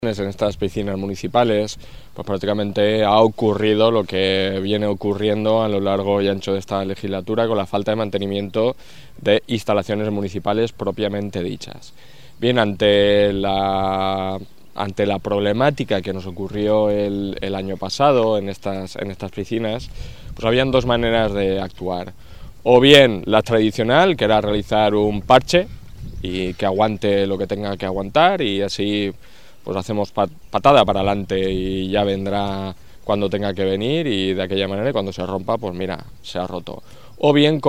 En estas piscinas municipales, pues prácticamente ha ocurrido lo que viene ocurriendo a lo largo y ancho de esta legislatura con la falta de mantenimiento de instalaciones municipales propiamente dichas. Bien, ante la problemática que nos ocurrió el año pasado en estas piscinas, pues habían dos maneras de actuar. O bien la tradicional, que era realizar un parche y que aguante lo que tenga que aguantar, y así pues hacemos patada para adelante y ya vendrá cuando tenga que venir, y de aquella manera cuando se rompa, pues mira, se ha roto. O bien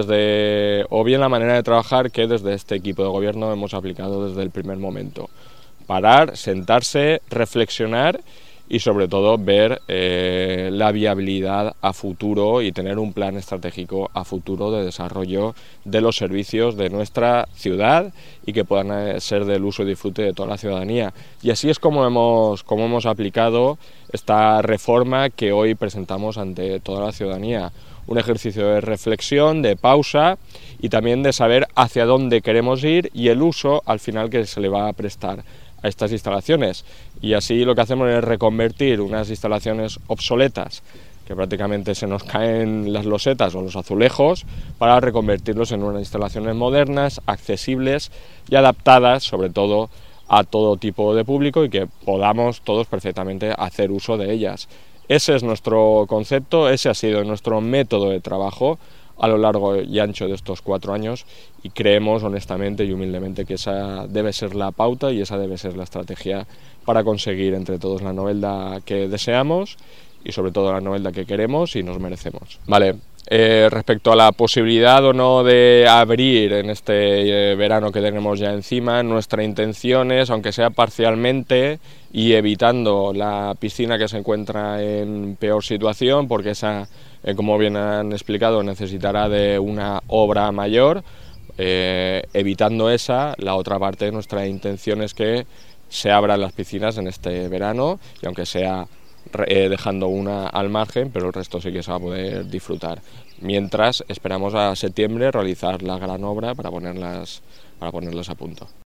la manera de trabajar que desde este equipo de gobierno hemos aplicado desde el primer momento. Parar, sentarse, reflexionar y sobre todo ver la viabilidad a futuro y tener un plan estratégico a futuro de desarrollo de los servicios de nuestra ciudad y que puedan ser del uso y disfrute de toda la ciudadanía. Y así es como hemos aplicado esta reforma que hoy presentamos ante toda la ciudadanía. Un ejercicio de reflexión, de pausa y también de saber hacia dónde queremos ir y el uso al final que se le va a prestar a estas instalaciones. Y así lo que hacemos es reconvertir unas instalaciones obsoletas, que prácticamente se nos caen las losetas o los azulejos, para reconvertirlos en unas instalaciones modernas, accesibles y adaptadas sobre todo a todo tipo de público y que podamos todos perfectamente hacer uso de ellas. Ese es nuestro concepto, ese ha sido nuestro método de trabajo a lo largo y ancho de estos 4 años y creemos honestamente y humildemente que esa debe ser la pauta y esa debe ser la estrategia para conseguir entre todos la Novelda que deseamos y sobre todo la Novelda que queremos y nos merecemos. Vale. Respecto a la posibilidad o no de abrir en este verano que tenemos ya encima, nuestra intención es, aunque sea parcialmente y evitando la piscina que se encuentra en peor situación, porque esa, como bien han explicado, necesitará de una obra mayor, evitando esa, la otra parte de nuestra intención es que se abran las piscinas en este verano y aunque sea dejando una al margen, pero el resto sí que se va a poder disfrutar. Mientras esperamos a septiembre realizar la gran obra para ponerlas a punto.